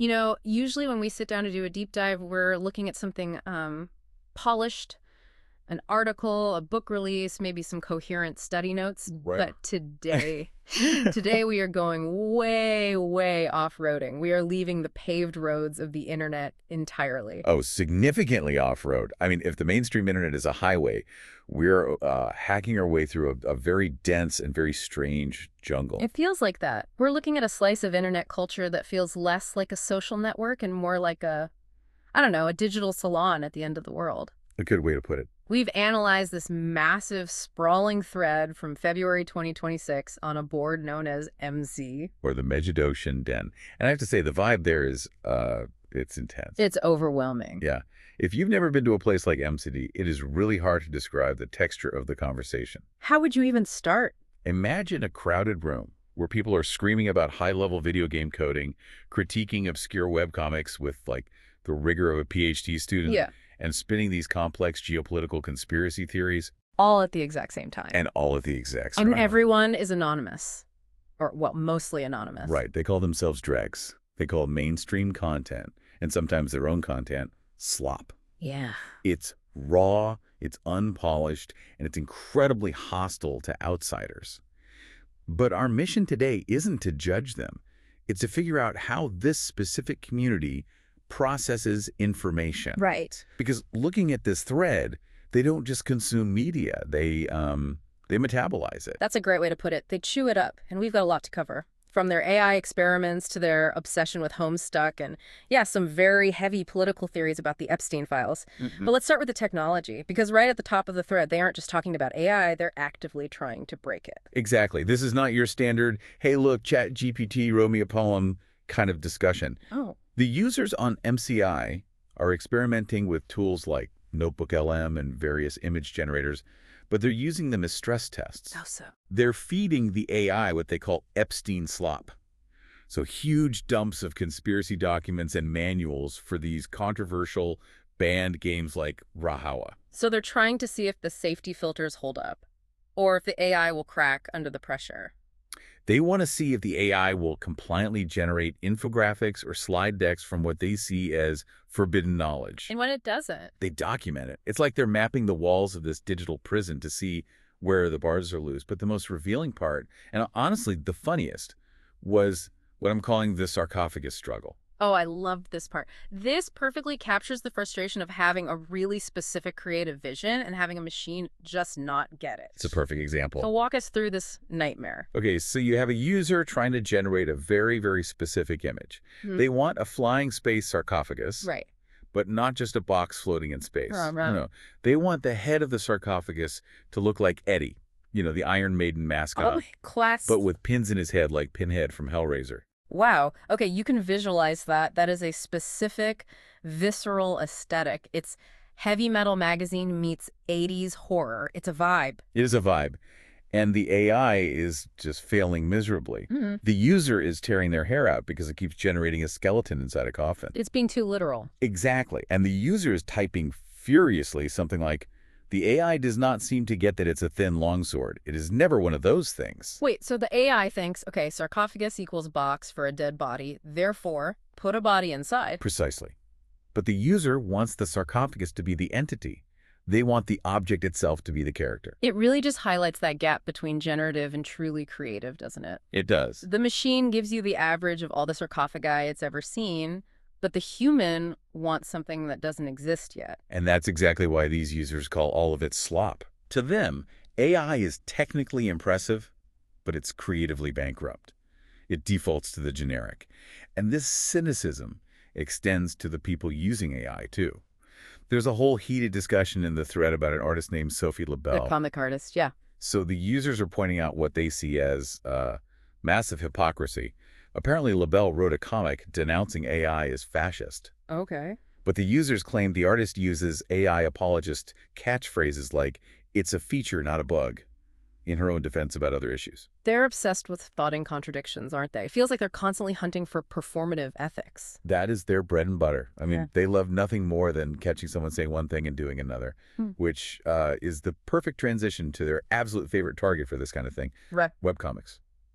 Usually when we sit down to do a deep dive, we're looking at something polished, an article, a book release, maybe some coherent study notes. Right. But today we are going way, way off-roading. We are leaving the paved roads of the internet entirely. Oh, significantly off-road. I mean, if the mainstream internet is a highway, we're hacking our way through a very dense and very strange jungle. It feels like that. We're looking at a slice of internet culture that feels less like a social network and more like a digital salon at the end of the world. A good way to put it. We've analyzed this massive, sprawling thread from February 2026 on a board known as MC. Or the Megiddo Den. And I have to say, the vibe there is, it's intense. It's overwhelming. Yeah. If you've never been to a place like MCD, it is really hard to describe the texture of the conversation. How would you even start? Imagine a crowded room where people are screaming about high-level video game coding, critiquing obscure webcomics with, like, the rigor of a PhD student. Yeah. And spinning these complex geopolitical conspiracy theories. All at the exact same time. And all at the exact same And time. everyone is anonymous. Or, well, mostly anonymous. Right. They call themselves dregs. They call mainstream content, and sometimes their own content, slop. Yeah. It's raw, it's unpolished, and it's incredibly hostile to outsiders. But our mission today isn't to judge them. It's to figure out how this specific community processes information. Right. Because looking at this thread, they don't just consume media. They metabolize it. That's a great way to put it. They chew it up, and we've got a lot to cover. From their AI experiments to their obsession with Homestuck and, yeah, some very heavy political theories about the Epstein files. But let's start with the technology, because right at the top of the thread, they aren't just talking about AI, they're actively trying to break it. Exactly. This is not your standard, hey, look, ChatGPT wrote me a poem kind of discussion. Oh. The users on MCI are experimenting with tools like NotebookLM and various image generators, but they're using them as stress tests. How so? They're feeding the AI what they call Epstein slop. So huge dumps of conspiracy documents and manuals for these controversial banned games like Rahawa. So they're trying to see if the safety filters hold up, or if the AI will crack under the pressure. They want to see if the AI will compliantly generate infographics or slide decks from what they see as forbidden knowledge. And when it doesn't? They document it. It's like they're mapping the walls of this digital prison to see where the bars are loose. But the most revealing part, and honestly the funniest, was what I'm calling the sarcophagus struggle. Oh, I loved this part. This perfectly captures the frustration of having a really specific creative vision and having a machine just not get it. It's a perfect example. So walk us through this nightmare. Okay, so you have a user trying to generate a very, very specific image. They want a flying space sarcophagus, Right. but not just a box floating in space. Right. No. They want the head of the sarcophagus to look like Eddie, the Iron Maiden mascot, Oh, class. but with pins in his head like Pinhead from Hellraiser. Wow. Okay, you can visualize that. That is a specific, visceral aesthetic. It's heavy metal magazine meets 80s horror. It's a vibe. It is a vibe. And the AI is just failing miserably. The user is tearing their hair out because it keeps generating a skeleton inside a coffin. It's being too literal. Exactly. And the user is typing furiously something like, the AI does not seem to get that it's a thin longsword. It is never one of those things. Wait, so the AI thinks, okay, sarcophagus equals box for a dead body, therefore, put a body inside. Precisely. But the user wants the sarcophagus to be the entity. They want the object itself to be the character. It really just highlights that gap between generative and truly creative, doesn't it? It does. The machine gives you the average of all the sarcophagi it's ever seen, but the human wants something that doesn't exist yet. And that's exactly why these users call all of it slop. To them, AI is technically impressive, but it's creatively bankrupt. It defaults to the generic. And this cynicism extends to the people using AI, too. There's a whole heated discussion in the thread about an artist named Sophie The Labelle. comic artist, yeah. So the users are pointing out what they see as massive hypocrisy. Apparently, Labelle wrote a comic denouncing AI as fascist. Okay. But the users claim the artist uses AI apologist catchphrases like, it's a feature, not a bug, in her own defense about other issues. They're obsessed with spotting contradictions, aren't they? It feels like they're constantly hunting for performative ethics. That is their bread and butter. I mean, Yeah. they love nothing more than catching someone saying one thing and doing another, which is the perfect transition to their absolute favorite target for this kind of thing, Right. webcomics.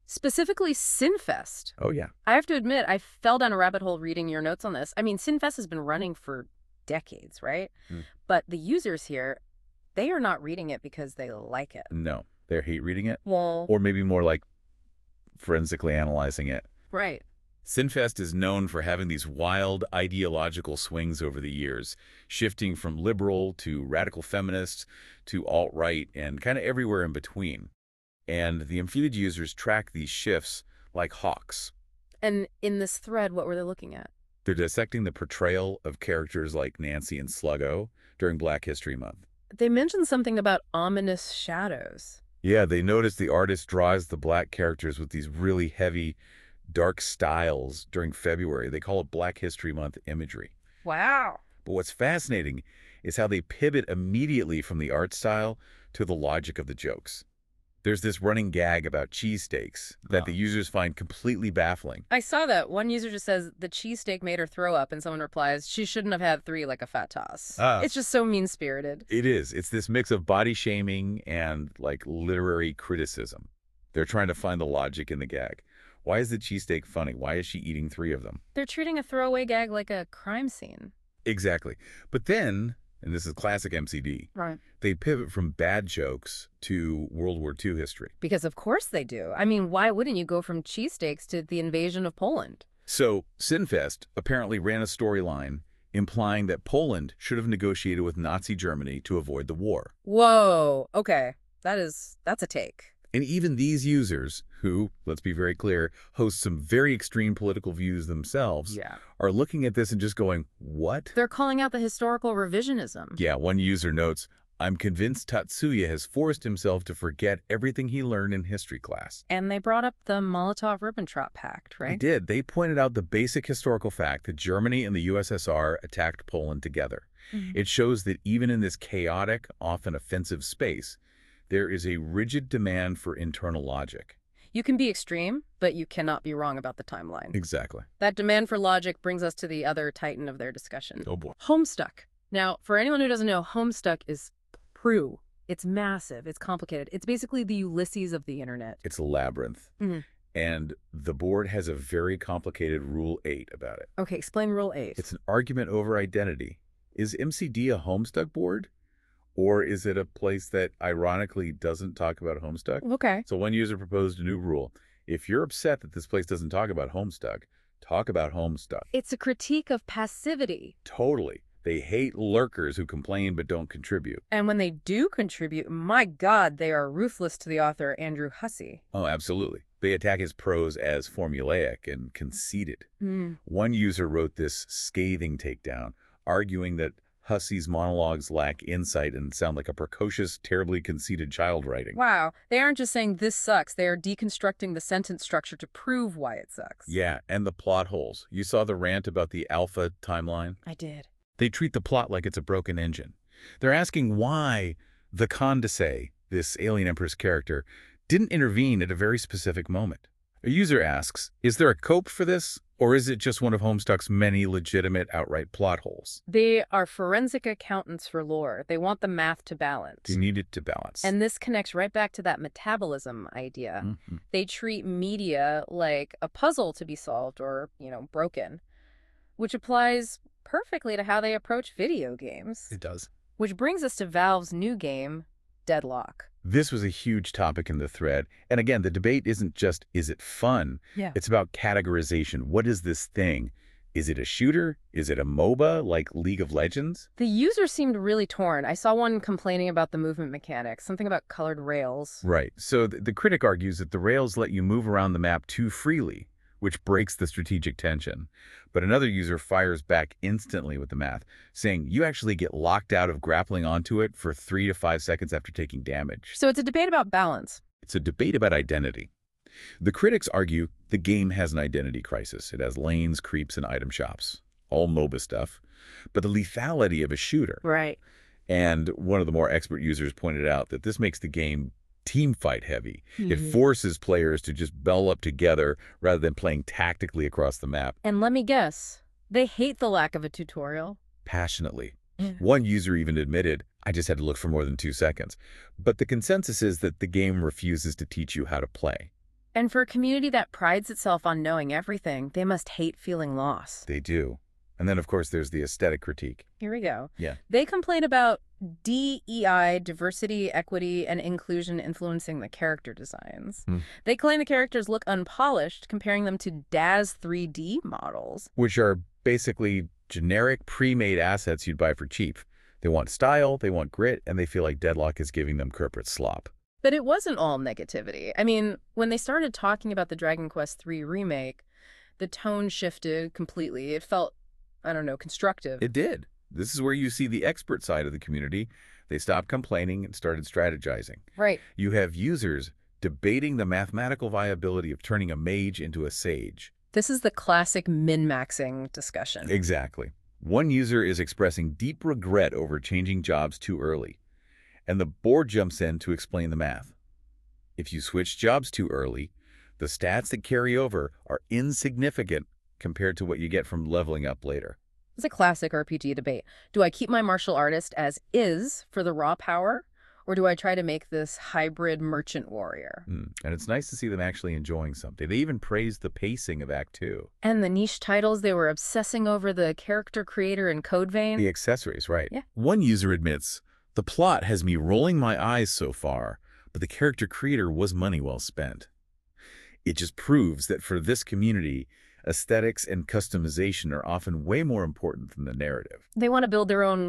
Specifically, Sinfest. Oh, yeah. I have to admit, I fell down a rabbit hole reading your notes on this. I mean, Sinfest has been running for decades, right? But the users here, they are not reading it because they like it. No, they hate reading it. Well, Or maybe more like forensically analyzing it. right. Sinfest is known for having these wild ideological swings over the years, shifting from liberal to radical feminists to alt-right and kind of everywhere in between. And the Amphibied users track these shifts like hawks. And in this thread, what were they looking at? They're dissecting the portrayal of characters like Nancy and Sluggo during Black History Month. They mentioned something about ominous shadows. Yeah, they noticed the artist draws the black characters with these really heavy, dark styles during February. They call it Black History Month imagery. Wow. But what's fascinating is how they pivot immediately from the art style to the logic of the jokes. There's this running gag about cheesesteaks that the users find completely baffling. I saw that. One user just says, the cheesesteak made her throw up, and someone replies, she shouldn't have had 3 like a fat toss. It's just so mean-spirited. It is. It's this mix of body shaming and, like, literary criticism. They're trying to find the logic in the gag. Why is the cheesesteak funny? Why is she eating 3 of them? They're treating a throwaway gag like a crime scene. Exactly. But then, and this is classic MCD, Right. they pivot from bad jokes to World War II history. Because of course they do. I mean, why wouldn't you go from cheesesteaks to the invasion of Poland? So, Sinfest apparently ran a storyline implying that Poland should have negotiated with Nazi Germany to avoid the war. Whoa. Okay. That's a take. And even these users, who, let's be very clear, host some very extreme political views themselves, are looking at this and just going, what? They're calling out the historical revisionism. Yeah, one user notes, I'm convinced Tatsuya has forced himself to forget everything he learned in history class. And they brought up the Molotov-Ribbentrop Pact, right? They did. They pointed out the basic historical fact that Germany and the USSR attacked Poland together. It shows that even in this chaotic, often offensive space, there is a rigid demand for internal logic. You can be extreme, but you cannot be wrong about the timeline. Exactly. That demand for logic brings us to the other titan of their discussion. Oh boy. Homestuck. Now, for anyone who doesn't know, Homestuck is Prue. It's massive. It's complicated. It's basically the Ulysses of the internet. It's a labyrinth. And the board has a very complicated Rule 8 about it. Okay, explain Rule 8. It's an argument over identity. Is MCD a Homestuck board? Or is it a place that ironically doesn't talk about Homestuck? Okay. So one user proposed a new rule. If you're upset that this place doesn't talk about Homestuck, talk about Homestuck. It's a critique of passivity. Totally. They hate lurkers who complain but don't contribute. And when they do contribute, my God, they are ruthless to the author, Andrew Hussey. Oh, absolutely. They attack his prose as formulaic and conceited. One user wrote this scathing takedown, arguing that Hussey's monologues lack insight and sound like a precocious, terribly conceited child writing. Wow. They aren't just saying this sucks. They are deconstructing the sentence structure to prove why it sucks. Yeah, and the plot holes. You saw the rant about the Alpha timeline? I did. They treat the plot like it's a broken engine. They're asking why the Condesay, this alien empress character, didn't intervene at a very specific moment. A user asks, is there a cope for this? Or is it just one of Homestuck's many legitimate outright plot holes? They are forensic accountants for lore. They want the math to balance. They need it to balance. And this connects right back to that metabolism idea. They treat media like a puzzle to be solved or, broken, which applies perfectly to how they approach video games. It does. Which brings us to Valve's new game, Deadlock. This was a huge topic in the thread. And again, the debate isn't just, is it fun? Yeah. It's about categorization. What is this thing? Is it a shooter? Is it a MOBA like League of Legends? The user seemed really torn. I saw one complaining about the movement mechanics, something about colored rails. Right. So the critic argues that the rails let you move around the map too freely, which breaks the strategic tension. But another user fires back instantly with the math, saying you actually get locked out of grappling onto it for 3 to 5 seconds after taking damage. So it's a debate about balance. It's a debate about identity. The critics argue the game has an identity crisis. It has lanes, creeps, and item shops, all MOBA stuff, but the lethality of a shooter. Right. And one of the more expert users pointed out that this makes the game team fight heavy. It forces players to just bell up together rather than playing tactically across the map. And let me guess, they hate the lack of a tutorial. Passionately. One user even admitted, I just had to look for more than 2 seconds. But the consensus is that the game refuses to teach you how to play. And for a community that prides itself on knowing everything, they must hate feeling lost. They do. And then, of course, there's the aesthetic critique. Here we go. Yeah. They complain about DEI, diversity, equity, and inclusion influencing the character designs. They claim the characters look unpolished, comparing them to DAZ 3D models. Which are basically generic pre-made assets you'd buy for cheap. They want style, they want grit, and they feel like Deadlock is giving them corporate slop. But it wasn't all negativity. I mean, when they started talking about the Dragon Quest III remake, the tone shifted completely. It felt, I don't know, constructive. It did. This is where you see the expert side of the community. They stopped complaining and started strategizing. Right. You have users debating the mathematical viability of turning a mage into a sage. This is the classic min-maxing discussion. Exactly. One user is expressing deep regret over changing jobs too early, and the board jumps in to explain the math. If you switch jobs too early, the stats that carry over are insignificant compared to what you get from leveling up later. It's a classic RPG debate. Do I keep my martial artist as is for the raw power, or do I try to make this hybrid merchant warrior? And it's nice to see them actually enjoying something. They even praised the pacing of Act 2. And the niche titles, they were obsessing over the character creator and code vein. The accessories, right. Yeah. One user admits, the plot has me rolling my eyes so far, but the character creator was money well spent. It just proves that for this community, aesthetics and customization are often way more important than the narrative. They want to build their own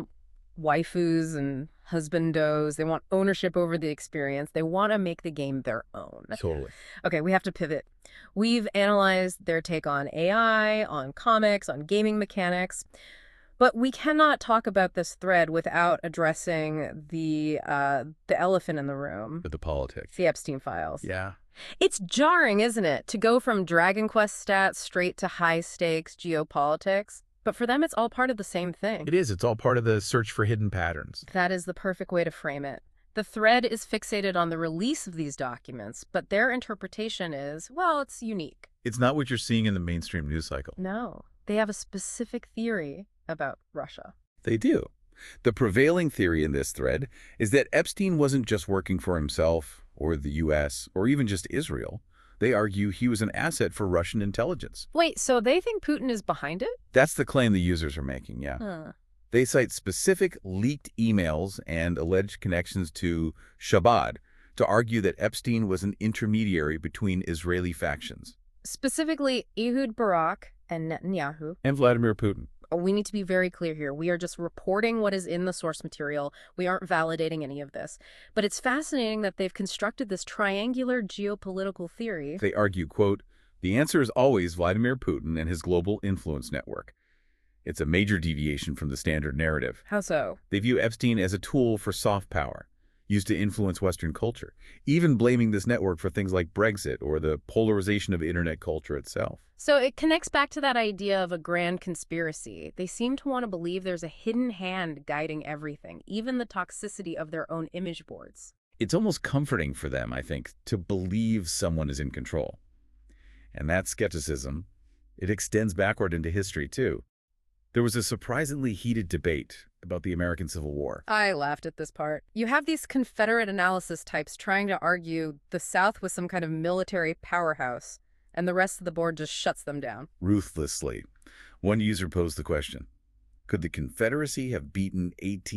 waifus and husbandos. They want ownership over the experience. They want to make the game their own. Totally. Okay, we have to pivot. We've analyzed their take on AI, on comics, on gaming mechanics, but we cannot talk about this thread without addressing the elephant in the room. But the politics. The Epstein files. Yeah. It's jarring, isn't it, to go from Dragon Quest stats straight to high-stakes geopolitics? But for them, it's all part of the same thing. It is. It's all part of the search for hidden patterns. That is the perfect way to frame it. The thread is fixated on the release of these documents, but their interpretation is, well, it's unique. It's not what you're seeing in the mainstream news cycle. No, they have a specific theory about Russia. They do. The prevailing theory in this thread is that Epstein wasn't just working for himself or the U.S. or even just Israel. They argue he was an asset for Russian intelligence. Wait, so they think Putin is behind it? That's the claim the users are making, yeah. Huh. They cite specific leaked emails and alleged connections to Shabad to argue that Epstein was an intermediary between Israeli factions. Specifically, Ehud Barak and Netanyahu. And Vladimir Putin. We need to be very clear here. We are just reporting what is in the source material. We aren't validating any of this. But it's fascinating that they've constructed this triangular geopolitical theory. They argue, quote, the answer is always Vladimir Putin and his global influence network. It's a major deviation from the standard narrative. How so? They view Epstein as a tool for soft power, used to influence Western culture, even blaming this network for things like Brexit or the polarization of internet culture itself. So it connects back to that idea of a grand conspiracy. They seem to want to believe there's a hidden hand guiding everything, even the toxicity of their own image boards. It's almost comforting for them, I think, to believe someone is in control. And that skepticism, it extends backward into history, too. There was a surprisingly heated debate about the American Civil War. I laughed at this part. You have these Confederate analysis types trying to argue the South was some kind of military powerhouse, and the rest of the board just shuts them down. Ruthlessly. One user posed the question, could the Confederacy have beaten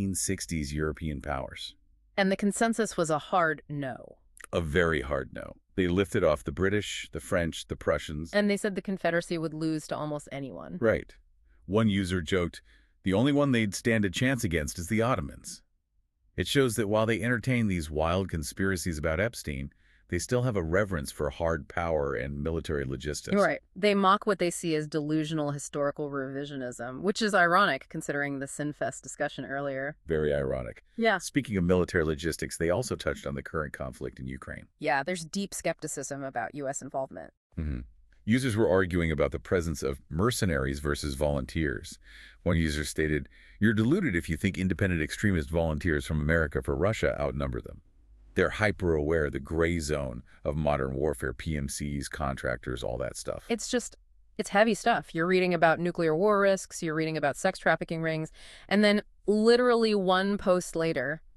1860s European powers? And the consensus was a hard no. A very hard no. They lifted off the British, the French, the Prussians. And they said the Confederacy would lose to almost anyone. Right. One user joked, the only one they'd stand a chance against is the Ottomans. It shows that while they entertain these wild conspiracies about Epstein, they still have a reverence for hard power and military logistics. Right. They mock what they see as delusional historical revisionism, which is ironic considering the Sinfest discussion earlier. Very ironic. Yeah. Speaking of military logistics, they also touched on the current conflict in Ukraine. Yeah, there's deep skepticism about U.S. involvement. Users were arguing about the presence of mercenaries versus volunteers. One user stated, you're deluded if you think independent extremist volunteers from America for Russia outnumber them. They're hyper-aware of the gray zone of modern warfare, PMCs, contractors, all that stuff. It's heavy stuff. You're reading about nuclear war risks, you're reading about sex trafficking rings, and then literally one post later,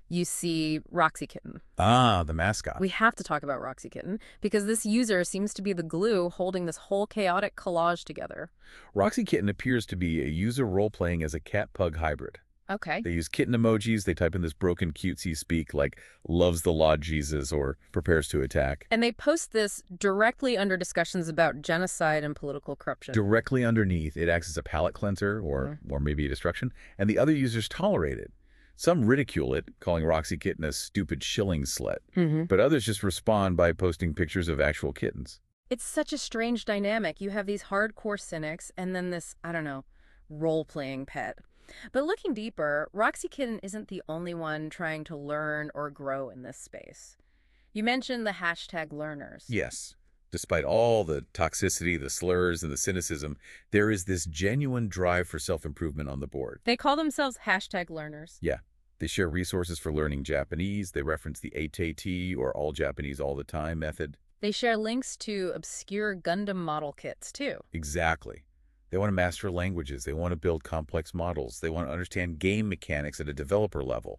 you see Roxy Kitten. Ah, the mascot. We have to talk about Roxy Kitten because this user seems to be the glue holding this whole chaotic collage together. Roxy Kitten appears to be a user role-playing as a cat-pug hybrid. Okay. They use kitten emojis. They type in this broken cutesy speak like loves the law Jesus or prepares to attack. And they post this directly under discussions about genocide and political corruption. Directly underneath, it acts as a palate cleanser or maybe a distraction, and the other users tolerate it. Some ridicule it, calling Roxy Kitten a stupid shilling slut, but others just respond by posting pictures of actual kittens. It's such a strange dynamic. You have these hardcore cynics and then this, I don't know, role-playing pet. But looking deeper, Roxy Kitten isn't the only one trying to learn or grow in this space. You mentioned the hashtag learners. Yes. Despite all the toxicity, the slurs, and the cynicism, there is this genuine drive for self-improvement on the board. They call themselves hashtag learners. Yeah. They share resources for learning Japanese. They reference the ATT, or all Japanese all the time method. They share links to obscure Gundam model kits, too. Exactly. They want to master languages. They want to build complex models. They want to understand game mechanics at a developer level.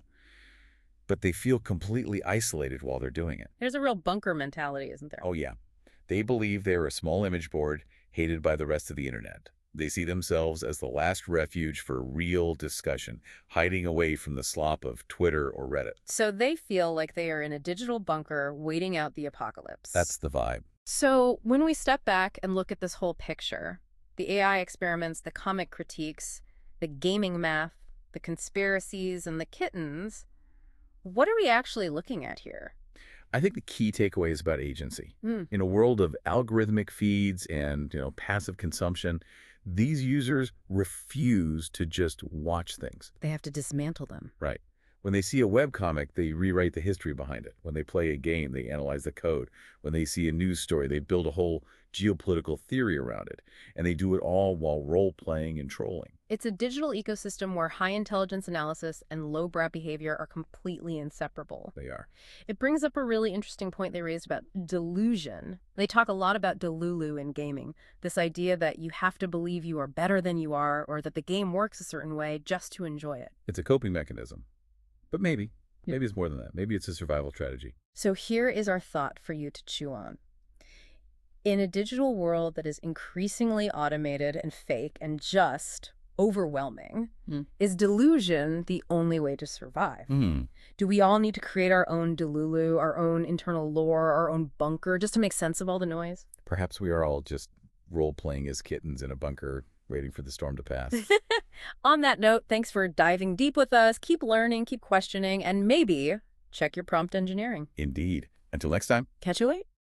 But they feel completely isolated while they're doing it. There's a real bunker mentality, isn't there? Oh, yeah. They believe they are a small image board hated by the rest of the internet. They see themselves as the last refuge for real discussion, hiding away from the slop of Twitter or Reddit. So they feel like they are in a digital bunker waiting out the apocalypse. That's the vibe. So when we step back and look at this whole picture, the AI experiments, the comic critiques, the gaming math, the conspiracies, and the kittens, what are we actually looking at here? I think the key takeaway is about agency. In a world of algorithmic feeds and, passive consumption, these users refuse to just watch things. They have to dismantle them. Right. When they see a webcomic, they rewrite the history behind it. When they play a game, they analyze the code. When they see a news story, they build a whole geopolitical theory around it. And they do it all while role-playing and trolling. It's a digital ecosystem where high intelligence analysis and lowbrow behavior are completely inseparable. They are. It brings up a really interesting point they raised about delusion. They talk a lot about delulu in gaming, this idea that you have to believe you are better than you are or that the game works a certain way just to enjoy it. It's a coping mechanism. But maybe it's more than that. Maybe it's a survival strategy. So here is our thought for you to chew on. In a digital world that is increasingly automated and fake and just overwhelming, is delusion the only way to survive? Do we all need to create our own delulu, our own internal lore, our own bunker, just to make sense of all the noise? Perhaps we are all just role-playing as kittens in a bunker waiting for the storm to pass. On that note, thanks for diving deep with us. Keep learning, keep questioning, and maybe check your prompt engineering. Indeed. Until next time. Catch you later.